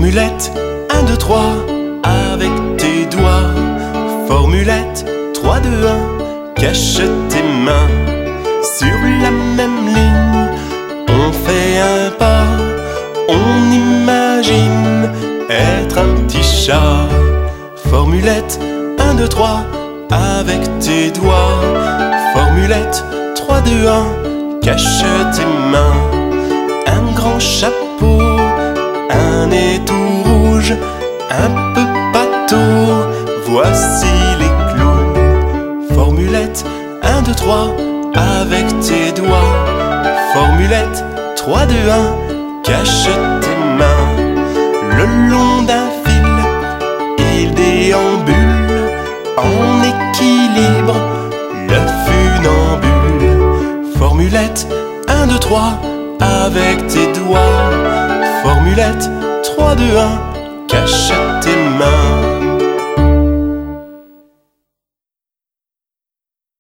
Formulette 1, 2, 3 avec tes doigts. Formulette 3, 2, 1, cache tes mains. Sur la même ligne, on fait un pas. On imagine être un petit chat. Formulette 1, 2, 3 avec tes doigts. Formulette 3, 2, 1, cache tes mains. Un grand chapeau, un nez tout rouge, un peu pâteau, voici les clowns. Formulette 1, 2, 3 avec tes doigts. Formulette 3, 2, 1, cache tes mains. Le long d'un fil, il déambule en équilibre, le funambule. Formulette 1, 2, 3 avec tes doigts. Formulette 3, 2, 1, cache tes mains.